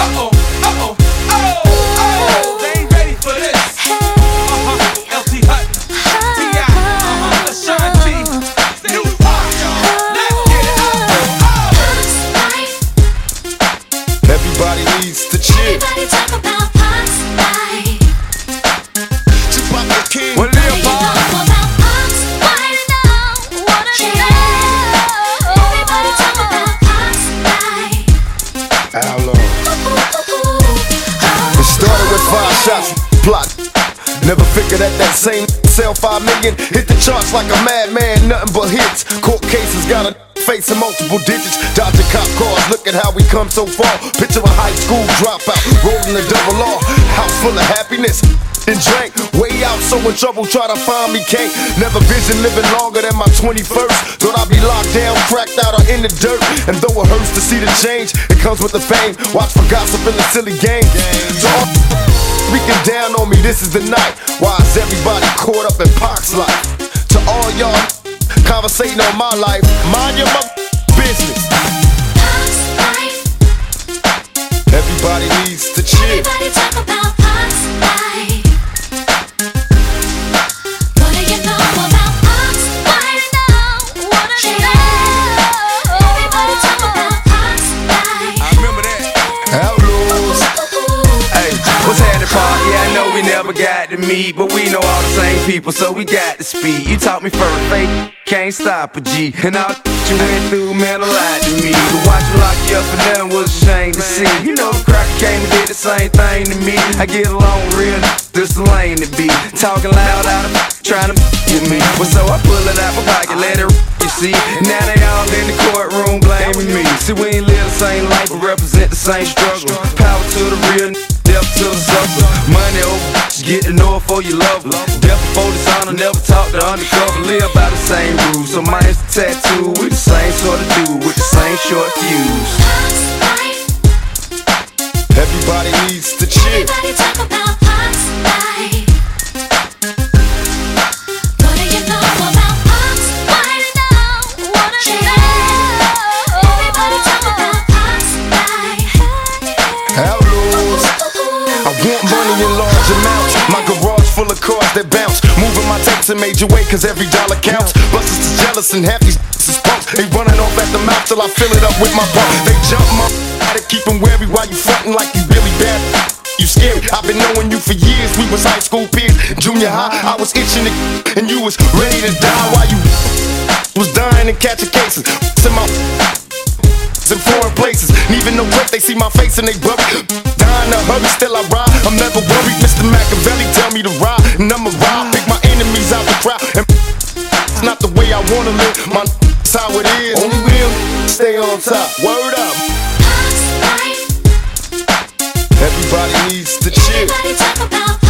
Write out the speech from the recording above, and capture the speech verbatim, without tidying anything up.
Uh-oh, uh-oh, oh, oh, they ain't ready for this. Uh-huh, L T Hutton, T I, uh-huh, Ashanti, New Park, let's get it up. Oh. Everybody needs to chill. Everybody talk about Parks Life. Tupac the King. What it is, Paul? How long? It started with five shots, plot. Never figured that that same sell five million. Hit the charts like a madman, nothing but hits. Court cases got a face in multiple digits. Dodging cop cars, look at how we come so far. Picture a high school dropout, rolling the double R. House full of happiness and drank. Way out, so in trouble, try to find me, can't. Never vision living longer than my twenty-first. Thought I'd be locked down, cracked out, or in the dirt. And though it hurts to see the change, it comes with the fame. Watch for gossip in the silly game. So all speaking down on me, this is the night. Why is everybody caught up in Parks Life? To all y'all conversating on my life, mind your mother business. Parks Life. Everybody needs to chill. Everybody talk about Parks Life. What do you know about Parks Life? What do you know? Everybody talk about Parks Life. I remember that. Outlaws. Hey, what's happening, Paul? Yeah, I know we never got to meet, but we know all the same people, so we got to speak. You taught me first, fake, can't stop a G. And all the you went through, man, a lot to me. To watch me lock you up for nothing was a shame to see. You know the cracker came and did the same thing to me. I get along real, this the lane to be. Talking loud out of trying to with me. Well, so I pull it out my pocket, let it you see. Now they all in the courtroom blaming me. See, we ain't live the same life, but represent the same struggle. Power to the real, death to the sucker. Money over, get to know it for you love her. Death before dishonor, never talk to undercover. Live by the same rules, so mine's the tattoo. We the same sort of dude with the same short fuse. Parks Life. Everybody needs to chill. Everybody talk about Parks Life. What do you know about Parks Life? What do you know? Everybody talk about Parks Life. Outlaws. I want money in large amounts. My garage full of cars that bounce. Moving my tapes in major way, cause every dollar counts. Busters is jealous and half these is punks. They running off at the mouth till I fill it up with my bump. They jump my to keep them wary while you frontin' like you really bad. You scary, I've been knowing you for years. We was high school peers, junior high. I was itching to and you was ready to die while you was dying and catching cases. In my in foreign places, and even no break, they see my face and they bury. Dying to hurry, still I ride. I'm never worried. Mister Machiavelli tell me to ride, and I'ma ride. Pick my enemies out the crowd, and it's not the way I wanna live. My it's how it is. Only real stay on top. Word up. Parks Life. Everybody needs to chill. Everybody talk about